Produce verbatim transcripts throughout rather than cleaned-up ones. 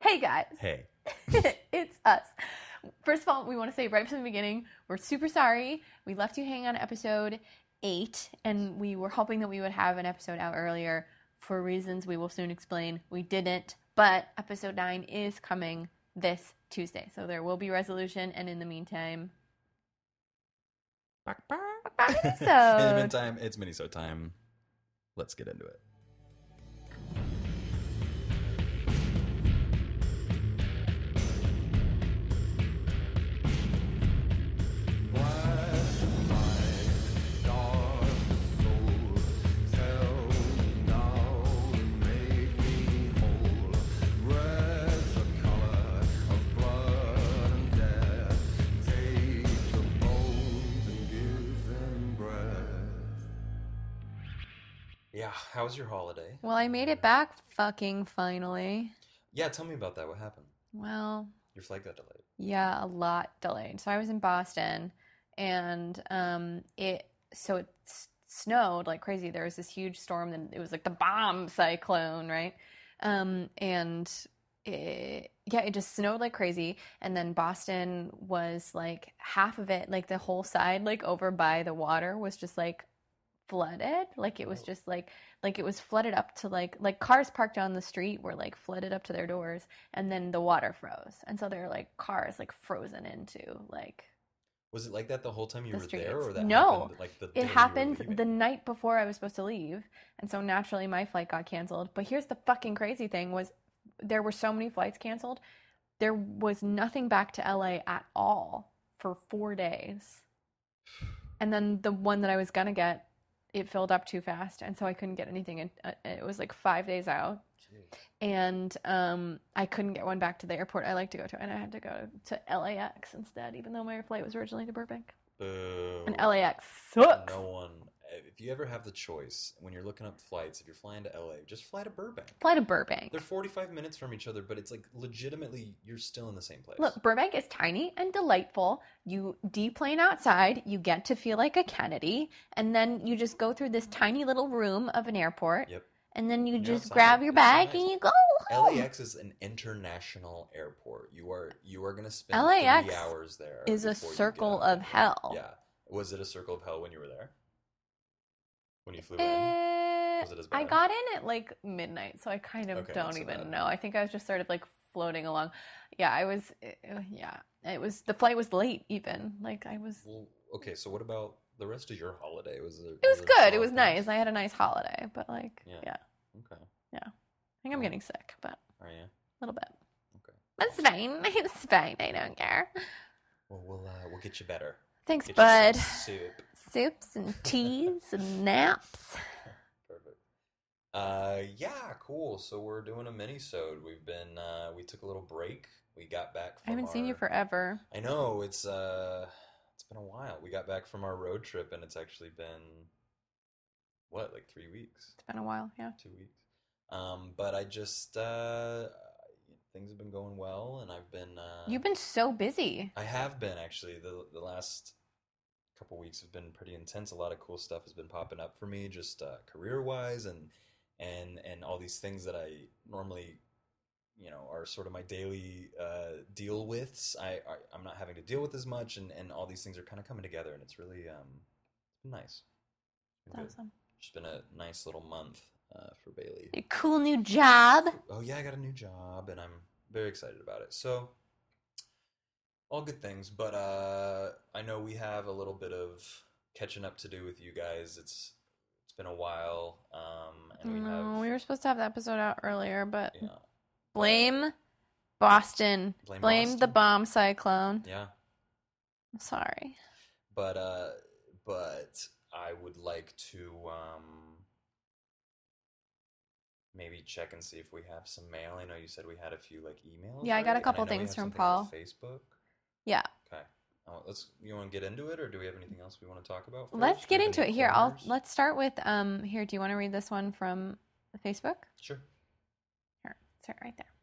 Hey guys. Hey. It's us. First of all, we want to say right from the beginning, we're super sorry. We left you hanging on episode eight, and we were hoping that we would have an episode out earlier. For reasons we will soon explain, we didn't. But episode nine is coming this Tuesday. So there will be resolution, and in the meantime... Bark, bark. Minisode. In the meantime, it's Minisode time. Let's get into it. Yeah, how was your holiday? Well, I made it back fucking finally. Yeah, tell me about that. What happened? Well... Your flight got delayed. Yeah, a lot delayed. So I was in Boston, and um, it so it s- snowed like crazy. There was this huge storm, and it was like the bomb cyclone, right? Um, and it, yeah, it just snowed like crazy. And then Boston was like half of it, like the whole side, like over by the water, was just like flooded. Like it was just like like it was flooded up to like like cars parked on the street were like flooded up to their doors, and then the water froze, and so they're like cars like frozen into like. Was it like that the whole time you the were streets. there, or that no happened like the day it you were happened leaving? the night before I was supposed to leave, and so naturally my flight got canceled. But here's the fucking crazy thing was there were so many flights canceled, there was nothing back to L A at all for four days, and then the one that I was gonna get, it filled up too fast, and so I couldn't get anything in, uh, it was like five days out. Jeez. And um, I couldn't get one back to the airport I like to go to, and I had to go to L A X instead, even though my flight was originally to Burbank. Boo. And L A X sucks. No one, if you ever have the choice, when you're looking up flights, if you're flying to L A, just fly to Burbank. Fly to Burbank. They're forty-five minutes from each other, but it's like legitimately you're still in the same place. Look, Burbank is tiny and delightful. You deplane outside, you get to feel like a Kennedy, and then you just go through this tiny little room of an airport. Yep. And then you You're just outside. grab your It's bag nice. and you go L home. A X is an international airport. You are you are going to spend L A X three hours there. is a before you get circle out of the hell. airport. Yeah. Was it a circle of hell when you were there? When you flew Eh, in? Was it as bad? I got in at like midnight, so I kind of Okay, not don't so even bad. know. I think I was just sort of like floating along. Yeah, I was. Uh, yeah, it was. The flight was late. Even like I was. Well, okay, so what about the rest of your holiday? Was there? It was there good. solid It was things? nice. I had a nice holiday, but like, Yeah. yeah, Okay. yeah. I think I'm Well. getting sick, but Are you? a little bit. Okay. That's fine. It's fine. I don't care. Well, we'll uh, we'll get you better. Thanks, Get bud. you some soup. Soups and teas and naps. Perfect. Uh, yeah, cool. So we're doing a mini-sode. We've been uh, we took a little break. We got back. From I haven't seen you our- forever. I know it's uh, it's been a while. We got back from our road trip, and it's actually been what, like three weeks, It's been a while. Yeah. two weeks. Um, but I just uh, things have been going well, and I've been. Uh, You've been so busy. I have been actually. The the last couple weeks have been pretty intense. A lot of cool stuff has been popping up for me, just uh, career wise, and and and all these things that I normally, you know, are sort of my daily uh, deal with. I, I I'm not having to deal with as much, and, and all these things are kind of coming together, and it's really um it's been nice. It's been That's good. awesome. Just been a nice little month uh, for Bailey. A cool new job. Oh yeah, I got a new job, and I'm very excited about it. So, all good things, but uh, I know we have a little bit of catching up to do with you guys. It's it's been a while, um, and we No, have we were supposed to have the episode out earlier, but yeah, blame Boston. Blame Blame, the Boston. bomb cyclone. yeah. I'm sorry. But uh, but I would like to um, maybe check and see if we have some mail. I know you said we had a few like emails. Yeah, I got a right? And couple know we things have from something Paul. on Facebook. Yeah. Okay. Uh, let's. You want to get into it, or do we have anything else we want to talk about? First? Let's Do get we have into any it. Here, I'll corners? let's start with um here, do you want to read this one from Facebook? Sure. Here, start right there.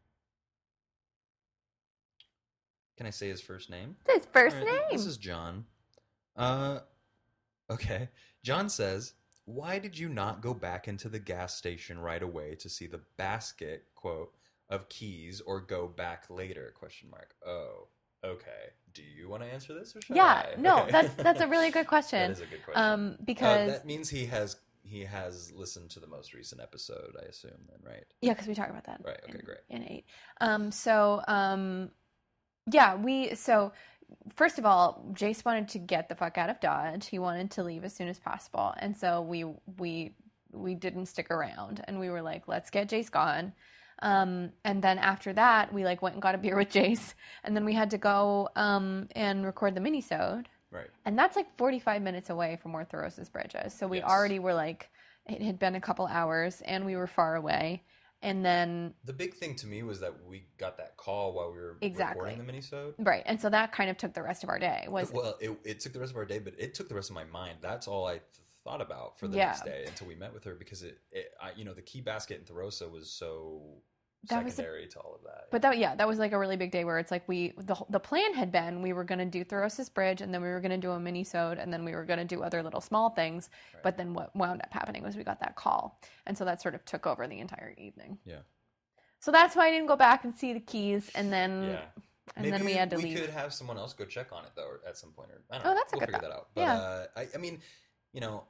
Can I say his first name? His first All right, name. This is John. Uh, okay. John says, "Why did you not go back into the gas station right away to see the basket, quote, of keys or go back later? Question mark. Oh, okay. Do you want to answer this or should Yeah, I? no, Okay. that's that's a really good question. That is a good question. Um, Uh, because that means he has he has listened to the most recent episode, I assume, then, right? yeah, because we talked about that. Right. Okay. in, Great. In eight. Um. So. Um. Yeah. We. So. First of all, Jace wanted to get the fuck out of Dodge. He wanted to leave as soon as possible, and so we we we didn't stick around, and we were like, let's get Jace gone. Um, and then after that, we like went and got a beer with Jace, and then we had to go um, and record the mini-sode. Right. And that's like forty-five minutes away from where Thoros Bridge is. So we Yes. already were like, it had been a couple hours, and we were far away. And then The big thing to me was that we got that call while we were Exactly. recording the mini-sode. right, and so that kind of took the rest of our day. Was Well, it, it took the rest of our day, but it took the rest of my mind. That's all I th- thought about for the Yeah. next day until we met with her because it, it I, you know, the key basket in Thorosa was so That was a- secondary to all of that. But that, yeah, that was like a really big day where it's like we, the, the plan had been we were going to do Thoros Bridge, and then we were going to do a mini-sode, and then we were going to do other little small things. Right. But then what wound up happening was we got that call. And so that sort of took over the entire evening. Yeah. So that's why I didn't go back and see the keys, and then Yeah. and Maybe then we had to we leave. could have someone else go check on it though at some point, or I don't Oh, know. that's a we'll good figure thought. that out. But Yeah. uh, I, I mean, you know,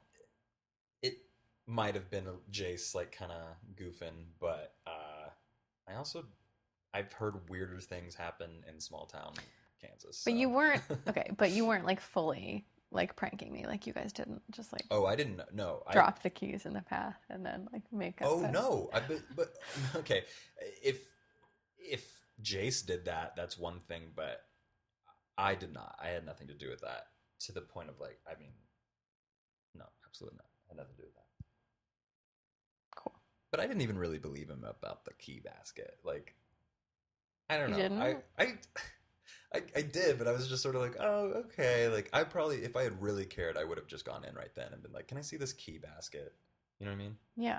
it might have been Jace like kind of goofing, but uh, I also I've heard weirder things happen in small town Kansas. But so. you weren't okay. But you weren't like fully like pranking me. Like you guys didn't just like Oh, I didn't know. I, drop the keys in the path and then like make up. Oh a- no! I but, but okay, if if Jace did that, that's one thing. But I did not. I had nothing to do with that. To the point of like, I mean, no, absolutely not. I had nothing to do with that. Cool. But I didn't even really believe him about the key basket. Like, I don't You know. didn't? I I. I, I did, but I was just sort of like, oh, okay. Like, I probably, if I had really cared, I would have just gone in right then and been like, can I see this key basket? You know what I mean? Yeah.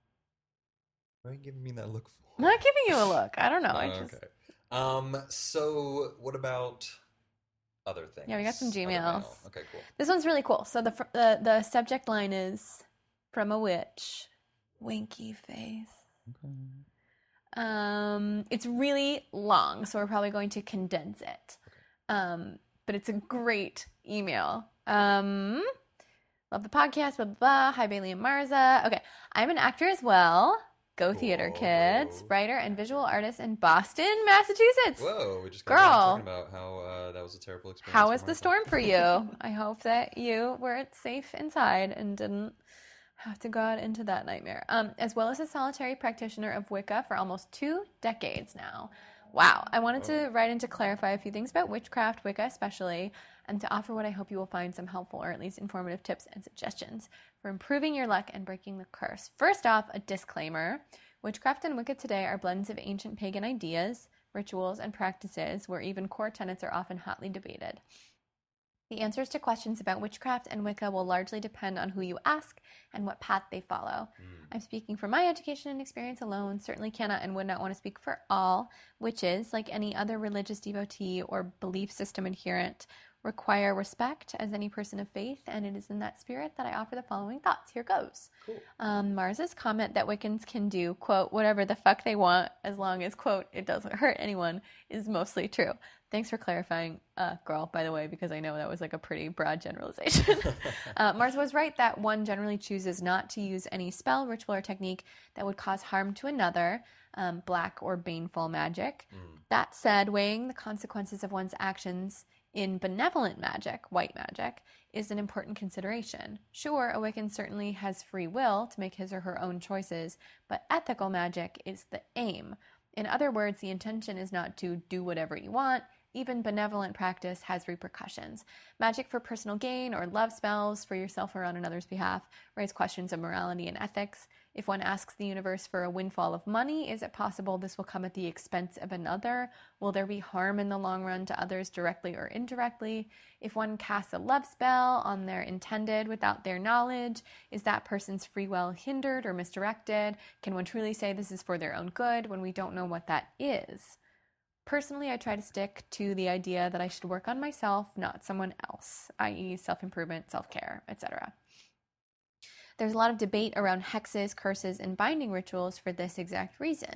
Why are you giving me that look for? I'm not giving you a look. I don't know. I Oh, just okay. Um. So, what about other things? Yeah, we got some Other Gmails. mail. Okay, cool. this one's really cool. So the fr- the the subject line is from a witch, winky face. Okay. Um, it's really long, so we're probably going to condense it. Um, but it's a great email. Um, love the podcast, blah, blah, blah. Hi, Bailey and Marza. Okay, I'm an actor as well. Go theater, Cool. kids. Writer and visual artist in Boston, Massachusetts. Whoa, we just got Girl. done talking about how uh, that was a terrible experience. How for was the Martha. storm for you? I hope that you were safe inside and didn't have to go out into that nightmare. Um, as well as a solitary practitioner of Wicca for almost two decades now. Wow. I wanted to write in to clarify a few things about witchcraft, Wicca especially, and to offer what I hope you will find some helpful or at least informative tips and suggestions for improving your luck and breaking the curse. First off, a disclaimer. Witchcraft and Wicca today are blends of ancient pagan ideas, rituals, and practices where even core tenets are often hotly debated. The answers to questions about witchcraft and Wicca will largely depend on who you ask and what path they follow. Mm. I'm speaking from my education and experience alone, certainly cannot and would not want to speak for all witches, like any other religious devotee or belief system adherent, require respect as any person of faith, and it is in that spirit that I offer the following thoughts. Here goes. Cool. Um, Mars's comment that Wiccans can do, quote, whatever the fuck they want as long as, quote, it doesn't hurt anyone is mostly true. Thanks for clarifying, uh, girl, by the way, because I know that was like a pretty broad generalization. uh, Mars was right that one generally chooses not to use any spell, ritual, or technique that would cause harm to another, um, black or baneful magic. Mm. That said, weighing the consequences of one's actions in benevolent magic, white magic, is an important consideration. Sure, a Wiccan certainly has free will to make his or her own choices, but ethical magic is the aim. In other words, the intention is not to do whatever you want. Even benevolent practice has repercussions. Magic for personal gain or love spells for yourself or on another's behalf raise questions of morality and ethics. If one asks the universe for a windfall of money, is it possible this will come at the expense of another? Will there be harm in the long run to others directly or indirectly? If one casts a love spell on their intended without their knowledge, is that person's free will hindered or misdirected? Can one truly say this is for their own good when we don't know what that is? Personally, I try to stick to the idea that I should work on myself, not someone else, that is self-improvement, self-care, et cetera. There's a lot of debate around hexes, curses, and binding rituals for this exact reason.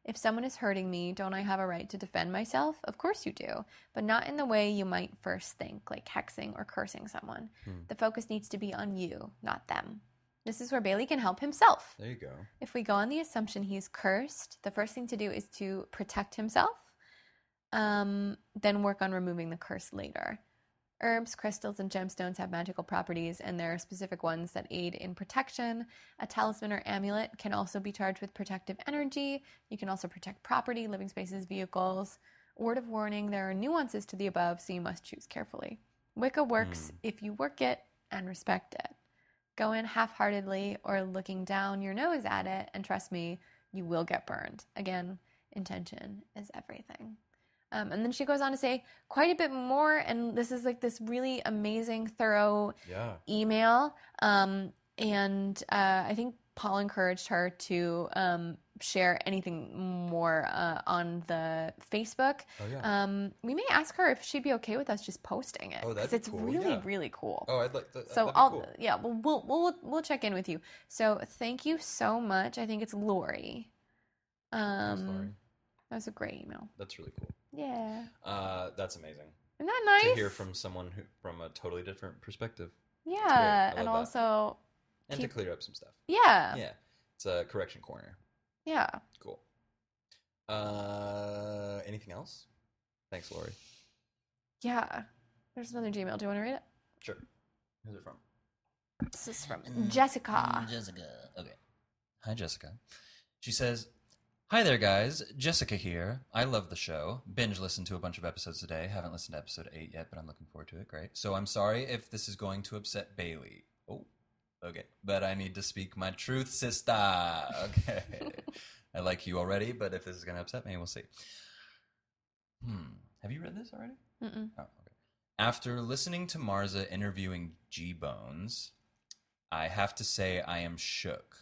If someone is hurting me, don't I have a right to defend myself? Of course you do, but not in the way you might first think, like hexing or cursing someone. Hmm. The focus needs to be on you, not them. This is where Bailey can help himself. There you go. If we go on the assumption he's cursed, the first thing to do is to protect himself, um, then work on removing the curse later. Herbs, crystals, and gemstones have magical properties, and there are specific ones that aid in protection. A talisman or amulet can also be charged with protective energy. You can also protect property, living spaces, vehicles. Word of warning, there are nuances to the above, so you must choose carefully. Wicca works Mm. if you work it and respect it. Go in half-heartedly or looking down your nose at it, and trust me, you will get burned. Again, intention is everything. Um, and then she goes on to say quite a bit more, and this is like this really amazing, thorough Yeah. email. Um, and uh, I think Paul encouraged her to um, share anything more uh, on the Facebook. Oh, yeah. Um, we may ask her if she'd be okay with us just posting it. Oh, that'd 'cause be it's cool, really, yeah. really cool. Oh, I'd like that. So that'd be I'll cool. yeah, we'll, we'll we'll we'll check in with you. So thank you so much. I think it's Lori. Um, Thanks, Lori. That was a great email. That's really cool. Yeah, Uh, that's amazing. isn't that nice? To hear from someone who from a totally different perspective. Yeah, I and love that. also And Keep- to clear up some stuff. yeah, Yeah. It's a correction corner. yeah. Cool. Uh, anything else? Thanks, Lori. Yeah. There's another Gmail. Do you want to read it? Sure. Who's it from? This is from Mm, Jessica. Jessica. Okay. Hi, Jessica. She says, "Hi there, guys. Jessica here. I love the show. Binge listened to a bunch of episodes today. Haven't listened to episode eight yet, but I'm looking forward to it. Great. So I'm sorry if this is going to upset Bailey. Oh, okay. But I need to speak my truth, sister. Okay. I like you already, but if this is going to upset me, we'll see. Hmm. Have you read this already? Mm-mm. Oh, okay. After listening to Marza interviewing G-Bones, I have to say I am shook.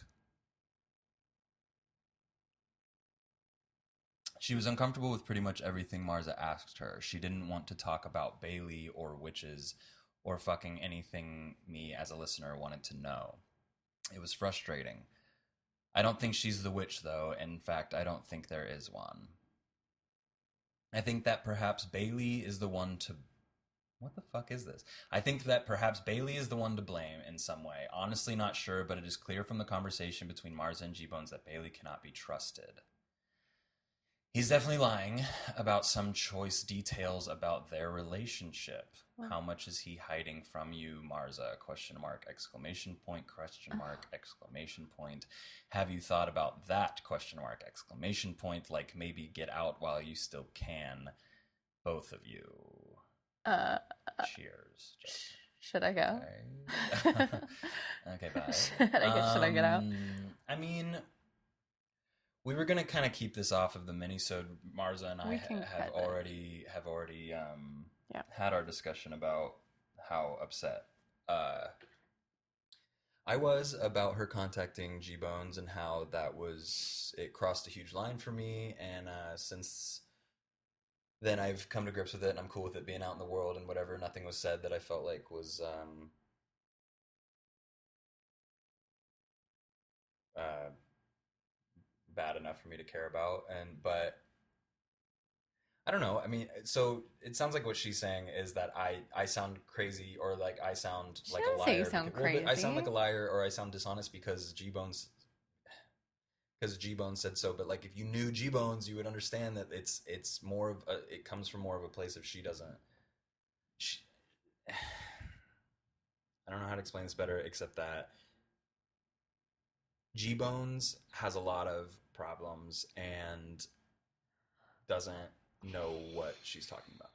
She was uncomfortable with pretty much everything Marza asked her. She didn't want to talk about Bailey or witches or fucking anything me as a listener wanted to know. It was frustrating. I don't think she's the witch, though. In fact, I don't think there is one. I think that perhaps Bailey is the one to... What the fuck is this? I think that perhaps Bailey is the one to blame in some way. Honestly, not sure, but it is clear from the conversation between Marza and G-Bones that Bailey cannot be trusted. He's definitely lying about some choice details about their relationship. Well- How much is he hiding from you, Marza? Question mark, exclamation point, question mark, exclamation point. Have you thought about that? Question mark, exclamation point. Like maybe get out while you still can. Both of you. Uh, Cheers. Jessica. should I go? Okay, okay bye. Should I get- should I get out? Um, I mean, we were gonna kind of keep this off of the mini-sode. Marza and I We ha- can have cut this. already have already um, Yeah. had our discussion about how upset uh, I was about her contacting G-Bones and how that was it crossed a huge line for me. And uh, since then, I've come to grips with it, and I'm cool with it being out in the world and whatever. Nothing was said that I felt like was um, uh, bad enough for me to care about. And but I don't know. I mean, so it sounds like what she's saying is that I I sound crazy, or like I sound She like a doesn't liar. say you sound because- well, but I sound crazy. like a liar, or I sound dishonest because G Bones. Because G Bones said so, but like if you knew G Bones, you would understand that it's it's more of a, it comes from more of a place of she doesn't. She, I don't know how to explain this better, except that G Bones has a lot of problems and doesn't know what she's talking about.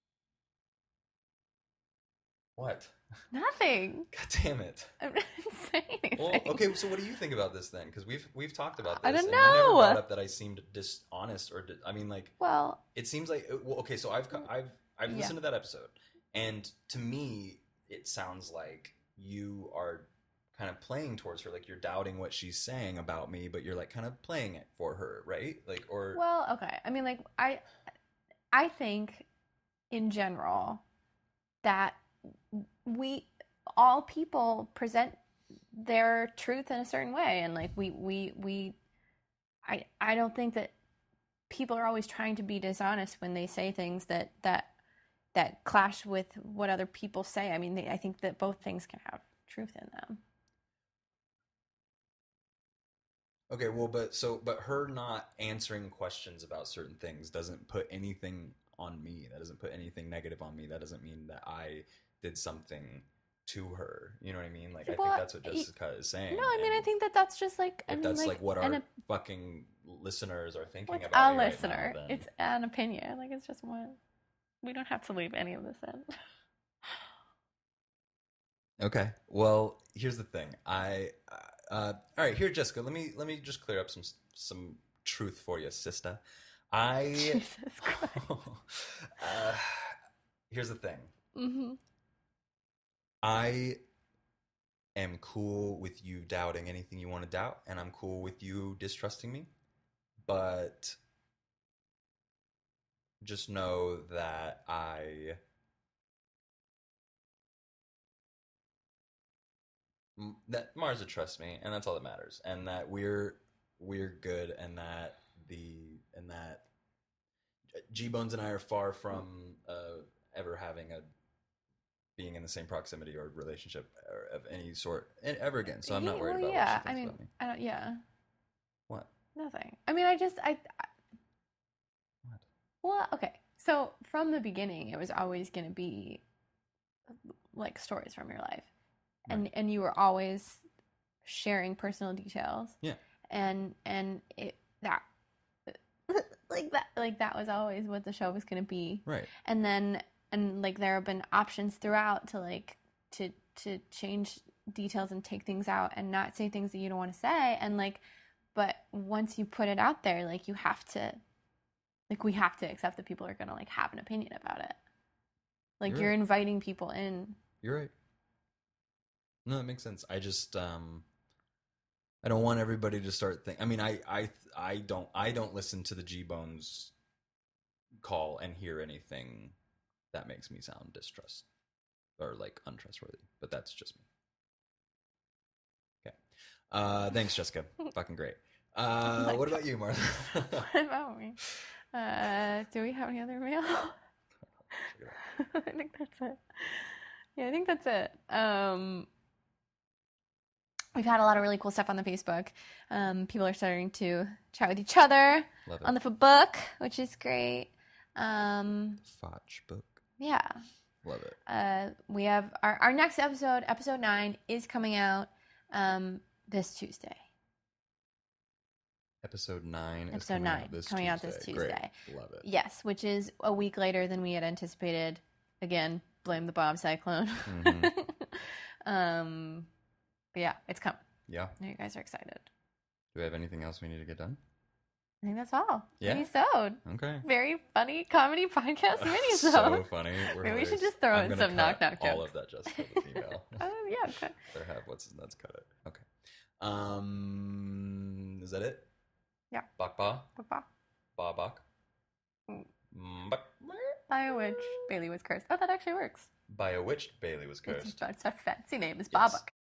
What? Nothing. God damn it. I'm not saying anything. Well, okay, so what do you think about this then? Because we've we've talked about this. I don't and you never know. brought up that I seemed dishonest or di- I mean, like Well, it seems like well, okay. So I've co- I've I've Yeah. listened to that episode, and to me, it sounds like you are kind of playing towards her, like you're doubting what she's saying about me, but you're like kind of playing it for her, right? Like or well, okay. I mean, like I, I think, in general, that we all people present their truth in a certain way, and like we we we, I I don't think that people are always trying to be dishonest when they say things that that that clash with what other people say. I mean, they, I think that both things can have truth in them. Okay, well, but so, but her not answering questions about certain things doesn't put anything on me. That doesn't put anything negative on me. That doesn't mean that I did something to her. You know what I mean? Like, I Well, think that's what Jessica is saying. No, I mean, and I think that that's just like, I if mean, that's like, like what an our op- fucking listeners are thinking what's about a me right listener? now, then It's an opinion. Like, it's just one. We don't have to leave any of this in. okay. Well, here's the thing. I uh, all right. Here, Jessica. Let me let me just clear up some some truth for you, sister. I Jesus Christ. uh, here's the thing. Mm-hmm. I am cool with you doubting anything you want to doubt, and I'm cool with you distrusting me. But just know that I that Marza trusts me, and that's all that matters, and that we're we're good, and that the and that G Bones and I are far from uh, ever having a being in the same proximity or relationship or of any sort and ever again. So I'm not worried well, about yeah, what she thinks I mean, about me. I don't, yeah. What? Nothing. I mean, I just, I, I What? well, okay. So from the beginning, it was always going to be like stories from your life. And, Right. and you were always sharing personal details. Yeah. And, and it, that, like that, like that was always what the show was going to be. Right. And then, and like there have been options throughout to like, to, to change details and take things out and not say things that you don't want to say. And like, but once you put it out there, like you have to, like we have to accept that people are going to like have an opinion about it. Like You're you're right. inviting people in. You're right. No, that makes sense. I just um I don't want everybody to start think I mean I I I don't I don't listen to the G Bones call and hear anything that makes me sound distrust or like untrustworthy, but that's just me. Okay. Uh thanks, Jessica. Fucking great. Uh Like- what about you, Martha? What about me? Uh, do we have any other mail? I think that's it. Yeah, I think that's it. Um, we've had a lot of really cool stuff on the Facebook. Um, people are starting to chat with each other Love it. on the book, which is great. Um, Foch book. yeah. Love it. Uh, we have our, our next episode, episode nine, is coming out um, this Tuesday. Episode nine is Episode coming nine, out this coming Tuesday. out this Great. Tuesday. Love it. Yes, which is a week later than we had anticipated. Again, blame the Bob cyclone. Mhm. um, but yeah, it's coming. Yeah. I know you guys are excited. Do we have anything else we need to get done? I think that's all. Yeah. Mini-sode. Okay. Very funny comedy podcast mini-sode. So funny. We're Maybe we should hilarious. just throw I'm in gonna some knock cut knock all jokes. of that, Jessica, the female. Oh yeah, okay. Or have what's let's cut it. Okay. Um, is that it? Yeah. Bak ba Ba-ba. ba bak. Mm. Mm, bak. By which Bailey was cursed. Oh, that actually works. By a witch, Bailey was It's, cursed. it's a fancy name. It's Yes. Babak.